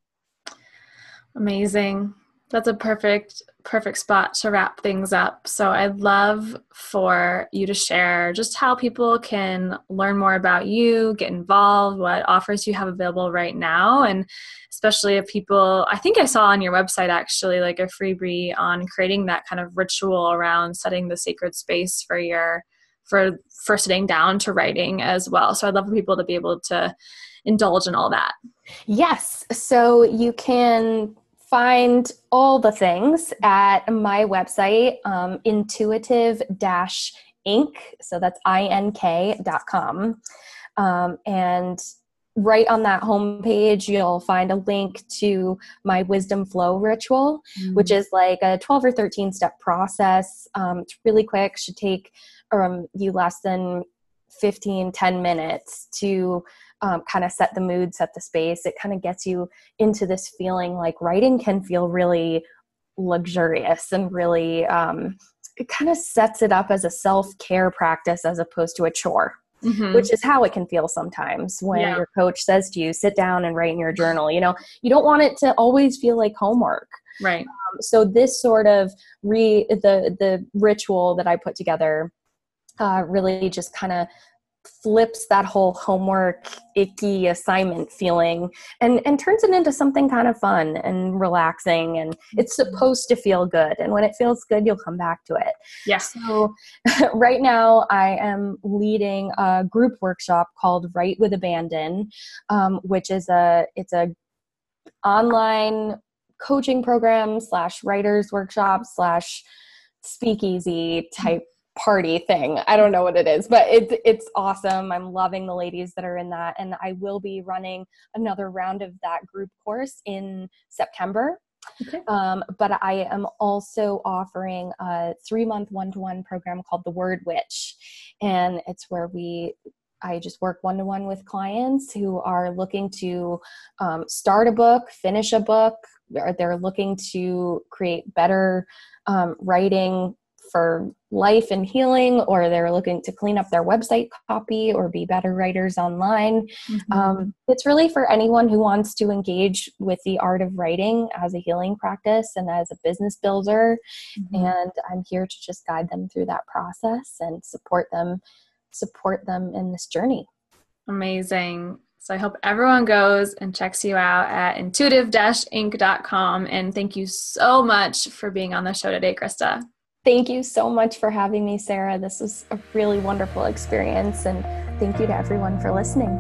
Amazing. That's a perfect perfect spot to wrap things up. So I'd love for you to share just how people can learn more about you, get involved, what offers you have available right now, and especially if people, I think I saw on your website actually like a freebie on creating that kind of ritual around setting the sacred space for your for for sitting down to writing as well. So I'd love for people to be able to indulge in all that. Yes. So you can find all the things at my website, um, intuitive dash ink. So that's I N K dot com. Um, and right on that homepage, you'll find a link to my Wisdom Flow ritual, mm-hmm. which is like a twelve or thirteen step process. Um, it's really quick, should take um, you less than fifteen, ten minutes to Um, kind of set the mood, set the space. It kind of gets you into this feeling like writing can feel really luxurious and really, um, it kind of sets it up as a self-care practice as opposed to a chore. mm-hmm. which is how it can feel sometimes when yeah. your coach says to you, sit down and write in your journal. You know, you don't want it to always feel like homework. Right. Um, so this sort of re the, the ritual that I put together uh, really just kind of flips that whole homework, icky assignment feeling and, and turns it into something kind of fun and relaxing. And it's supposed to feel good. And when it feels good, you'll come back to it. Yeah. So right now I am leading a group workshop called Write with Abandon, um, which is a, it's a online coaching program slash writers workshop slash speakeasy type party thing. I don't know what it is, but it's it's awesome. I'm loving the ladies that are in that. And I will be running another round of that group course in September. Okay. Um, but I am also offering a three-month one-to-one program called The Word Witch. And it's where we I just work one-to-one with clients who are looking to um, start a book, finish a book, or they're looking to create better um, writing for life and healing, or they're looking to clean up their website copy or be better writers online. Mm-hmm. Um, it's really for anyone who wants to engage with the art of writing as a healing practice and as a business builder. Mm-hmm. And I'm here to just guide them through that process and support them, support them in this journey. Amazing. So I hope everyone goes and checks you out at intuitive dash inc dot com. And thank you so much for being on the show today, Krista. Thank you so much for having me, Sarah. This was a really wonderful experience, and thank you to everyone for listening.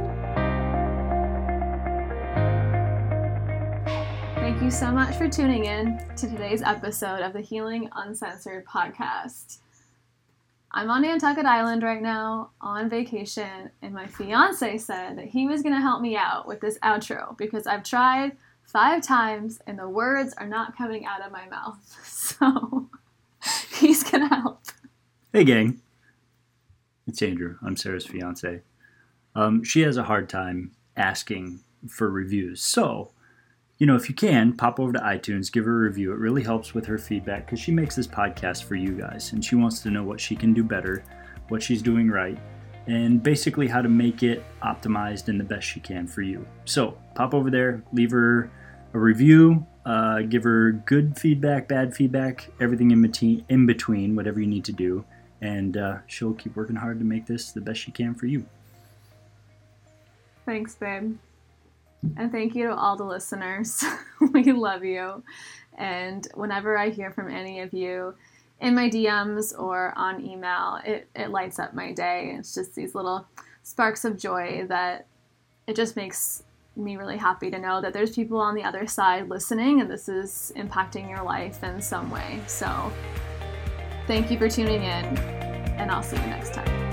Thank you so much for tuning in to today's episode of the Healing Uncensored podcast. I'm on Nantucket Island right now on vacation, and my fiance said that he was going to help me out with this outro because I've tried five times and the words are not coming out of my mouth. So he's going to help. Hey, gang. It's Andrew. I'm Sarah's fiance. Um, she has a hard time asking for reviews. So, you know, if you can, pop over to iTunes, give her a review. It really helps with her feedback because she makes this podcast for you guys. And she wants to know what she can do better, what she's doing right, and basically how to make it optimized and the best she can for you. So pop over there, leave her a review. Uh, give her good feedback, bad feedback, everything in between, in between, whatever you need to do. And uh, she'll keep working hard to make this the best she can for you. Thanks, babe. And thank you to all the listeners. We love you. And whenever I hear from any of you in my D Ms or on email, it, it lights up my day. It's just these little sparks of joy that it just makes me really happy to know that there's people on the other side listening and this is impacting your life in some way. So thank you for tuning in, and I'll see you next time.